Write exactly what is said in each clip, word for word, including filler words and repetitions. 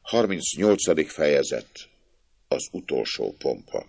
harmincnyolcadik fejezet. Az utolsó pompa.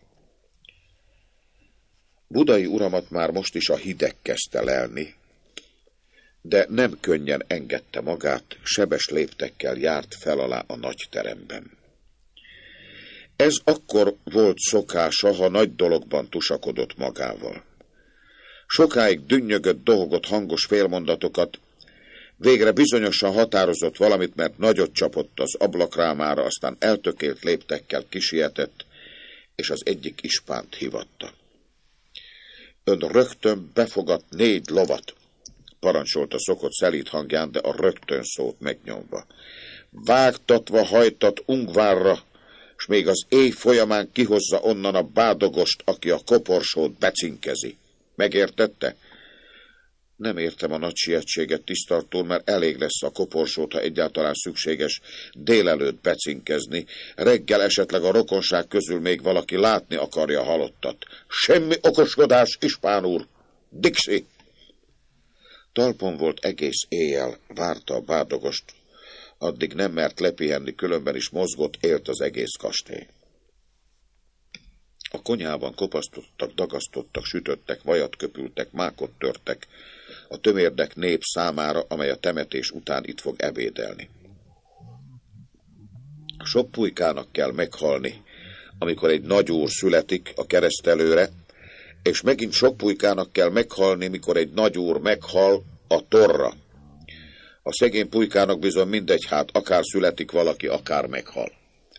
Budai uramat már most is a hideg kezdte lelni, de nem könnyen engedte magát, sebes léptekkel járt fel alá a nagy teremben. Ez akkor volt szokása, ha nagy dologban tusakodott magával. Sokáig dünnyögött, dohogott hangos félmondatokat, végre bizonyosan határozott valamit, mert nagyot csapott az ablakrámára, aztán eltökélt léptekkel kisietett, és az egyik ispánt hívatta. Ön rögtön befogadt négy lovat, parancsolta szokott szelíd hangján, de a rögtön szót megnyomva. Vágtatva hajtat Ungvárra, s még az éj folyamán kihozza onnan a bádogost, aki a koporsót becinkezi. Megértette? Nem értem a nagy sietséget, tisztartól, mert elég lesz a koporsót, ha egyáltalán szükséges délelőtt becinkezni. Reggel esetleg a rokonság közül még valaki látni akarja a halottat. Semmi okoskodás, ispán úr! Dixi! Talpon volt egész éjjel, várta a bádogost. Addig nem mert lepihenni, különben is mozgott, élt az egész kastély. A konyhában kopasztottak, dagasztottak, sütöttek, vajat köpültek, mákot törtek, a tömérdek nép számára, amely a temetés után itt fog ebédelni. Sok pulykának kell meghalni, amikor egy nagyúr születik a keresztelőre, és megint sok pulykának kell meghalni, mikor egy nagyúr meghal a torra. A szegény pulykának bizony mindegy, hát akár születik valaki, akár meghal.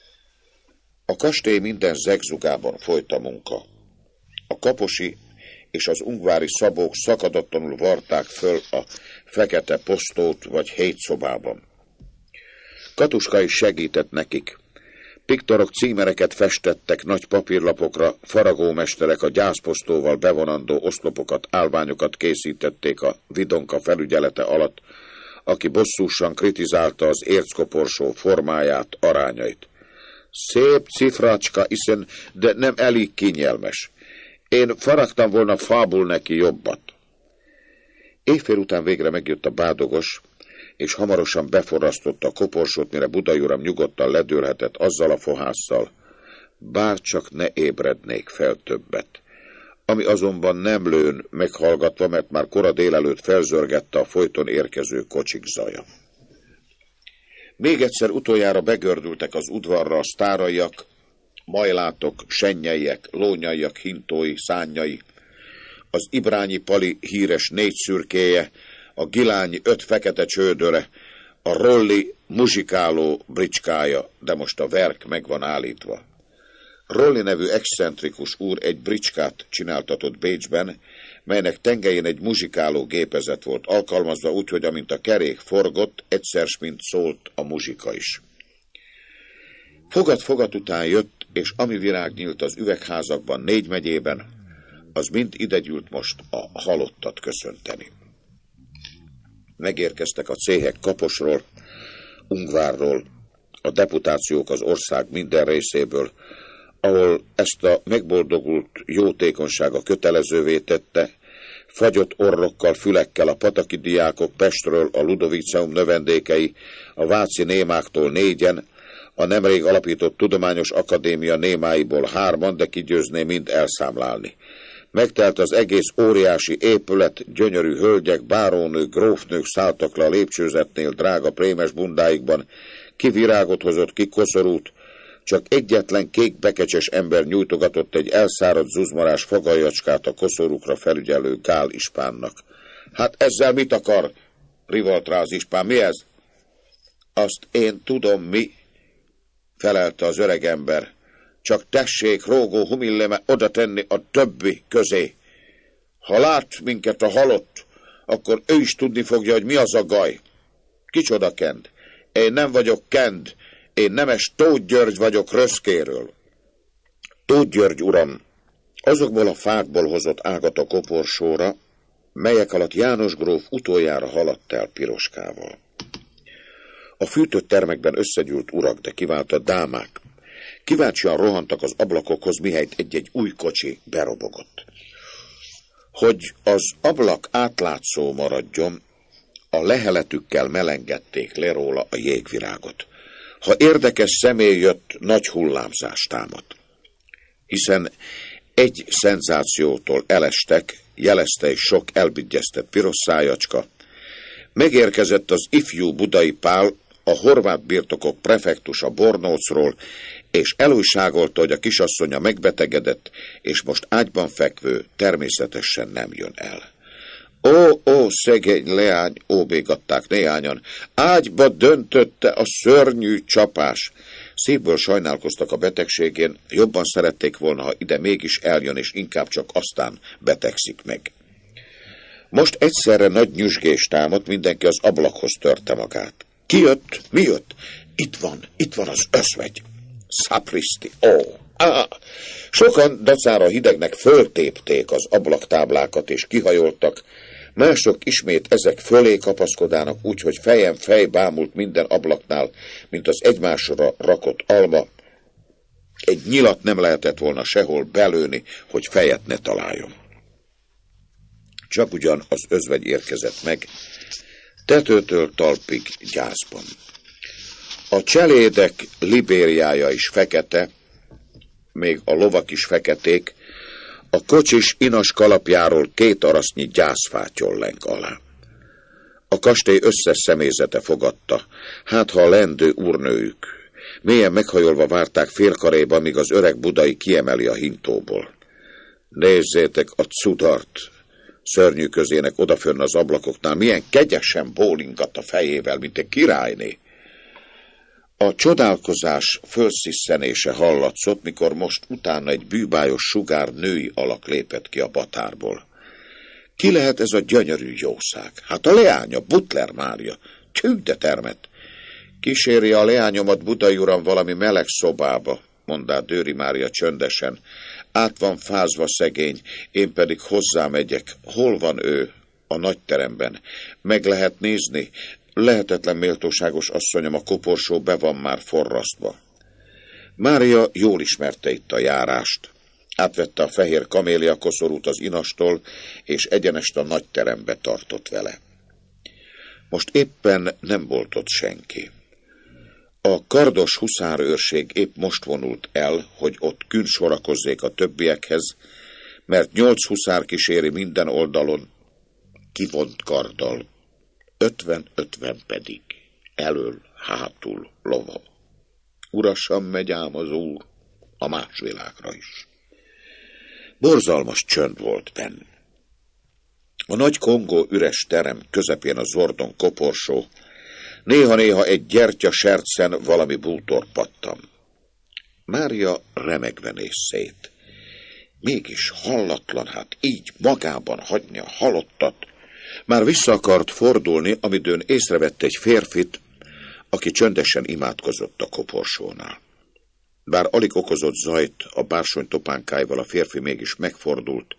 A kastély minden zegzugában folyt a munka. A kaposi és az ungvári szabók szakadatlanul varták föl a fekete posztót vagy hétszobában. Katuska is segített nekik. Piktorok címereket festettek nagy papírlapokra, faragómesterek a gyászposztóval bevonandó oszlopokat, állványokat készítették a vidonka felügyelete alatt, aki bosszúsan kritizálta az érckoporsó formáját, arányait. Szép cifrácska, hiszen, de nem elég kényelmes. Én faragtam volna fából neki jobbat. Éjfél után végre megjött a bádogos, és hamarosan beforrasztotta a koporsót, mire Budai uram nyugodtan ledőlhetett azzal a fohásszal, bár csak ne ébrednék fel többet. Ami azonban nem lőn meghallgatva, mert már kora délelőtt felzörgette a folyton érkező kocsik zaja. Még egyszer utoljára begördültek az udvarra a sztáraiak, majlátok, sennyeiek, lónyaiak, hintói, szánnyai, az Ibrányi Pali híres négy szürkéje, a Gilányi öt fekete csődöre, a Rolli muzsikáló bricskája, de most a verk meg van állítva. Rolli nevű excentrikus úr egy bricskát csináltatott Bécsben, melynek tengelyén egy muzsikáló gépezet volt alkalmazva, úgyhogy amint a kerék forgott, egyszer s mint szólt a muzsika is. Fogat-fogat után jött, és ami virág nyílt az üvegházakban négy megyében, az mind idegyűlt most a halottat köszönteni. Megérkeztek a céhek Kaposról, Ungvárról, a deputációk az ország minden részéből, ahol ezt a megboldogult jótékonysága kötelezővé tette, fagyott orrokkal, fülekkel a pataki diákok Pestről, a Ludoviceum növendékei, a váci némáktól négyen, a nemrég alapított Tudományos Akadémia némáiból hárman, de kigyőzné mind elszámlálni. Megtelt az egész óriási épület, gyönyörű hölgyek, bárónők, grófnők szálltak le a lépcsőzetnél drága prémes bundáikban, ki virágot hozott, ki koszorút, csak egyetlen kék bekecses ember nyújtogatott egy elszáradt zuzmarás fagajacskát a koszorúkra felügyelő Gál ispánnak. Hát ezzel mit akar? Rivalt rá az ispán. Mi ez? Azt én tudom, mi, felelte az öreg ember. Csak tessék rógó humilleme oda tenni a többi közé. Ha lát minket a halott, akkor ő is tudni fogja, hogy mi az a gaj. Kicsoda Kend? Én nem vagyok Kend, én nemes Tóth György vagyok Röszkéről. Tóth György uram, azokból a fákból hozott ágat a koporsóra, melyek alatt János gróf utoljára haladt el Piroskával. A fűtött termekben összegyűlt urak, de kiválta dámák. Kíváncsian rohantak az ablakokhoz, mihelyt egy-egy új kocsi berobogott. Hogy az ablak átlátszó maradjon, a leheletükkel melengedték le róla a jégvirágot. Ha érdekes személy jött, nagy hullámzás támadt. Hiszen egy szenzációtól elestek, jelezte és sok elbigyeztett piros szájacska. Megérkezett az ifjú Budai Pál, a horvát birtokok prefektusa Bornócról, és elújságolta, hogy a kisasszonya megbetegedett, és most ágyban fekvő természetesen nem jön el. Ó, ó, szegény leány, óbégatták néhányan, ágyba döntötte a szörnyű csapás. Szívből sajnálkoztak a betegségén, jobban szerették volna, ha ide mégis eljön, és inkább csak aztán betegszik meg. Most egyszerre nagy nyüzsgés támadt, mindenki az ablakhoz törte magát. Ki jött? Mi jött? Itt van, itt van az özvegy. Szapriszti, ó! Ah! Sokan dacára hidegnek föltépték az ablaktáblákat és kihajoltak, mások ismét ezek fölé kapaszkodának úgy, hogy fejen fej bámult minden ablaknál, mint az egymásra rakott alma. Egy nyilat nem lehetett volna sehol belőni, hogy fejet ne találjon. Csak ugyan az özvegy érkezett meg, tetőtől talpig gyászban. A cselédek libériája is fekete, még a lovak is feketék, a kocsis inas kalapjáról két arasznyi gyászfátyol lenk alá. A kastély összes személyzete fogadta, hát ha a lendő úrnőjük. Mélyen meghajolva várták félkaréba, míg az öreg budai kiemeli a hintóból. Nézzétek a cudart! Szörnyű közének odafönn az ablakoknál, milyen kegyesen bólingat a fejével, mint egy királyné. A csodálkozás fölszisszenése hallatszott, mikor most utána egy bűbájos sugár női alak lépett ki a batárból. Ki lehet ez a gyönyörű jószág? Hát a leánya, Butler Mária. Tű, de termett. Kíséri a leányomat, Budai uram, valami meleg szobába, mondá Dőri Mária csöndesen. Át van fázva szegény, én pedig hozzám Hol van ő? A nagyteremben. Meg lehet nézni? Lehetetlen méltóságos asszonyom, a koporsó be van már forrasztva. Mária jól ismerte itt a járást. Átvette a fehér kamélia koszorút az inastól, és egyenest a nagyterembe tartott vele. Most éppen nem volt ott senki. A kardos huszárőrség épp most vonult el, hogy ott kün sorakozzék a többiekhez, mert nyolc huszár kíséri minden oldalon kivont karddal, ötven-ötven pedig, elől, hátul, lova. Urasan megy ám az úr, a más világra is. Borzalmas csönd volt benn. A nagy kongó üres terem közepén a zordon koporsó, néha-néha egy gyertya sercen valami bútor pattam. Mária remegve néz szét. Mégis hallatlan, hát így magában hagyni a halottat. Már vissza akart fordulni, amidőn észrevett egy férfit, aki csöndesen imádkozott a koporsónál. Bár alig okozott zajt, a bársony topánkáival a férfi mégis megfordult.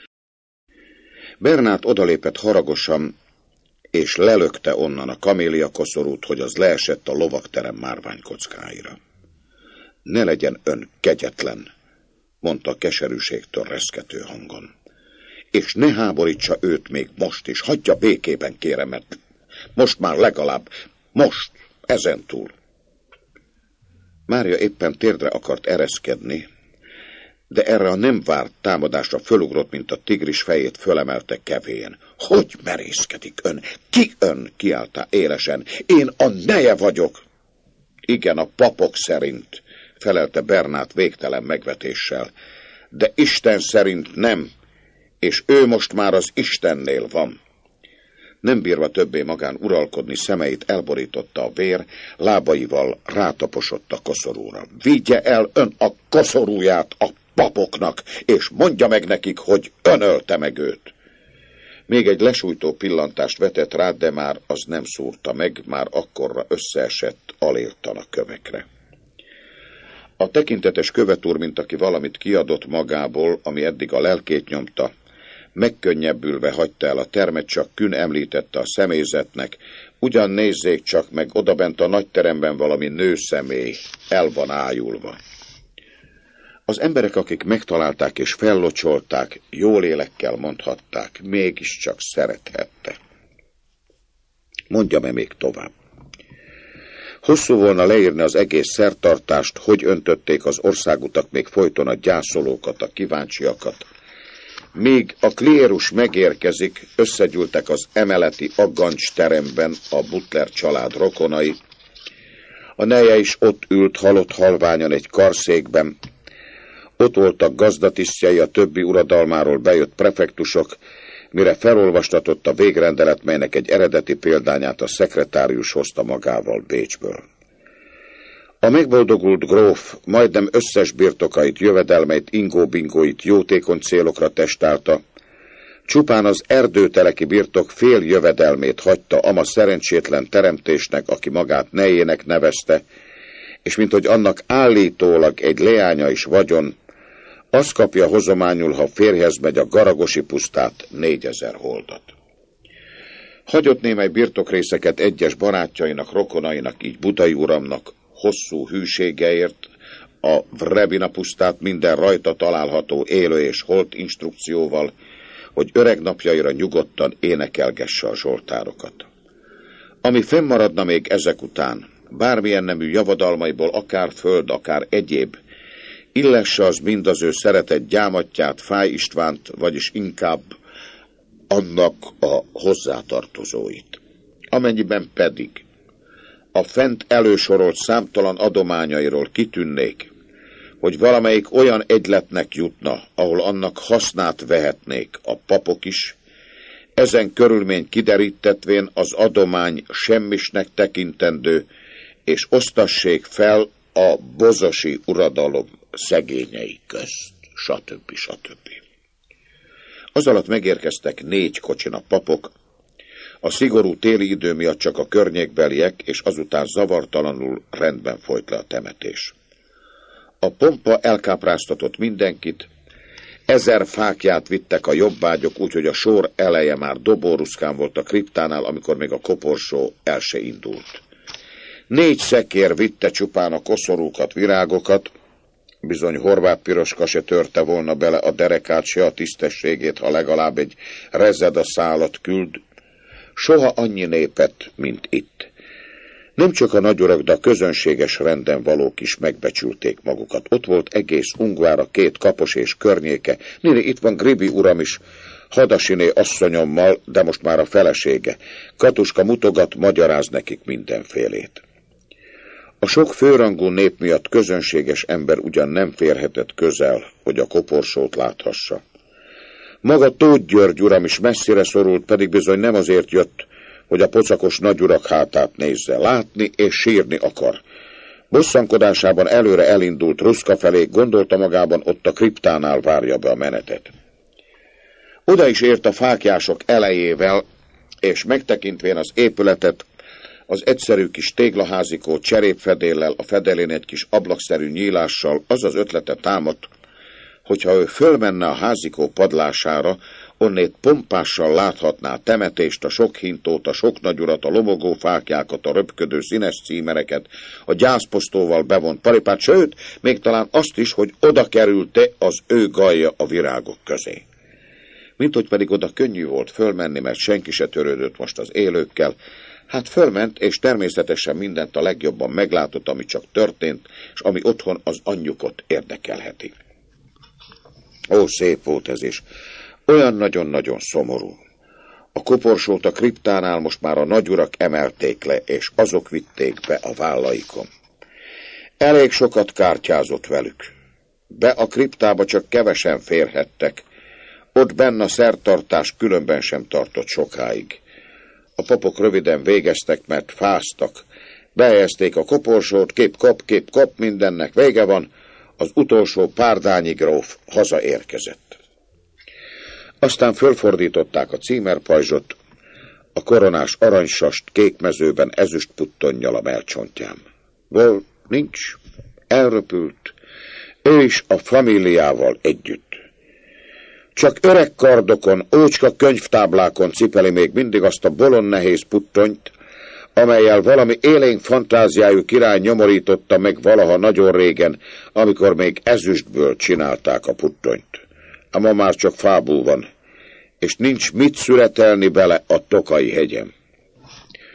Bernát odalépett haragosan, és lelökte onnan a kamélia koszorút, hogy az leesett a lovakterem márványkockáira. Ne legyen ön kegyetlen, mondta keserűségtől reszkető hangon. És ne háborítsa őt még most is, hagyja békében, kérem, mert most már legalább, most, ezentúl. Mária éppen térdre akart ereszkedni, de erre a nem várt támadásra fölugrott, mint a tigris, fejét fölemelte kevén. Hogy merészkedik ön? Ki ön? Kiáltá élesen. Én a neje vagyok. Igen, a papok szerint, felelte Bernát végtelen megvetéssel. De Isten szerint nem, és ő most már az Istennél van. Nem bírva többé magán uralkodni, szemeit elborította a vér, lábaival rátaposott a koszorúra. Vigye el ön a koszorúját a papoknak, és mondja meg nekik, hogy ön ölte meg őt. Még egy lesújtó pillantást vetett rá, de már az nem szúrta meg, már akkorra összeesett aléltan a kövekre. A tekintetes követúr, mint aki valamit kiadott magából, ami eddig a lelkét nyomta, megkönnyebbülve hagyta el a termet, csak Kün említette a személyzetnek, ugyan nézzék csak meg, odabent a nagyteremben valami nőszemély, el van ájulva. Az emberek, akik megtalálták és fellocsolták, jó lélekkel mondhatták, mégiscsak szerethette. Mondja-e még tovább. Hosszú volna leírni az egész szertartást, hogy öntötték az országutak még folyton a gyászolókat, a kíváncsiakat. Míg a klérus megérkezik, összegyűltek az emeleti aggancs teremben a Butler család rokonai. A neje is ott ült halott halványan egy karszékben. Ott voltak gazdatisztjei a többi uradalmáról bejött prefektusok, mire felolvastatott a végrendelet, melynek egy eredeti példányát a szekretárius hozta magával Bécsből. A megboldogult gróf majdnem összes birtokait, jövedelmeit, ingóbingóit jótékony célokra testálta, csupán az erdőteleki birtok fél jövedelmét hagyta ama szerencsétlen teremtésnek, aki magát nejének nevezte, és minthogy annak állítólag egy leánya is vagyon, azt kapja hozományul, ha férjhez megy a garagosi pusztát, négyezer holdat. Hagyott némely birtokrészeket egyes barátjainak, rokonainak, így Budai uramnak hosszú hűségeért, a Vrebina pusztát minden rajta található élő és holt instrukcióval, hogy öreg napjaira nyugodtan énekelgesse a zsoltárokat. Ami fennmaradna még ezek után, bármilyen nemű javadalmaiból, akár föld, akár egyéb, illesse az mind az ő szeretett gyámatját, Fáy Istvánt, vagyis inkább annak a hozzátartozóit. Amennyiben pedig a fent elősorolt számtalan adományairól kitűnnék, hogy valamelyik olyan egyletnek jutna, ahol annak hasznát vehetnék a papok is, ezen körülmény kiderítetvén az adomány semmisnek tekintendő, és osztassék fel a bozosi uradalom szegényei közt, stb. stb. Az alatt megérkeztek négy kocsin a papok, a szigorú téli idő miatt csak a környékbeliek, és azután zavartalanul rendben folyt le a temetés. A pompa elkápráztatott mindenkit, ezer fákját vittek a jobbágyok, úgyhogy a sor eleje már dobóruszkán volt a kriptánál, amikor még a koporsó el se indult. Négy szekér vitte csupán a koszorúkat, virágokat, bizony Horváth Piroska se törte volna bele a derekát, se a tisztességét, ha legalább egy rezeda szálat küld. Soha annyi népet, mint itt. Nem csak a nagyurak, de a közönséges renden valók is megbecsülték magukat. Ott volt egész Ungvára, két Kapos és környéke. Néni, itt van Gribi uram is, Hadasiné asszonyommal, de most már a felesége. Katuska mutogat, magyaráz nekik mindenfélét. A sok főrangú nép miatt közönséges ember ugyan nem férhetett közel, hogy a koporsót láthassa. Maga Tóth György uram is messzire szorult, pedig bizony nem azért jött, hogy a pocakos nagyurak hátát nézze. Látni és sírni akar. Bosszankodásában előre elindult Ruszka felé, gondolta magában, ott a kriptánál várja be a menetet. Oda is ért a fákjások elejével, és megtekintvén az épületet, az egyszerű kis téglaházikó cserépfedéllel, a fedelén egy kis ablakszerű nyílással, az az ötlete támadt, hogyha ő fölmenne a házikó padlására, onnét pompással láthatná a temetést, a sok hintót, a sok nagyurat, a lomogó fákjákat, a röpködő színes címereket, a gyászposztóval bevont paripát, sőt, még talán azt is, hogy oda került-e az ő gajja a virágok közé. Minthogy pedig oda könnyű volt fölmenni, mert senki se törődött most az élőkkel, hát fölment, és természetesen mindent a legjobban meglátott, ami csak történt, és ami otthon az anyjukot érdekelheti. Ó, szép volt ez is. Olyan nagyon-nagyon szomorú. A koporsót a kriptánál most már a nagyurak emelték le, és azok vitték be a vállaikon. Elég sokat kártyázott velük. Be a kriptába csak kevesen férhettek. Ott benne a szertartás különben sem tartott sokáig. A papok röviden végeztek, mert fáztak. Behelyezték a koporsót, kép-kap, kép-kap, mindennek vége van. Az utolsó Párdányi gróf hazaérkezett. Aztán fölfordították a címerpajzsot, a koronás aranysast kékmezőben ezüstputtonnyal a mellcsontján. Vol, nincs, elröpült, ő is a famíliával együtt. Csak öreg kardokon, ócska könyvtáblákon cipeli még mindig azt a bolond nehéz puttonyt, amellyel valami élénk fantáziájú király nyomorította meg valaha nagyon régen, amikor még ezüstből csinálták a puttonyt. Ám ma már csak fából van, és nincs mit születelni bele a Tokai hegyen.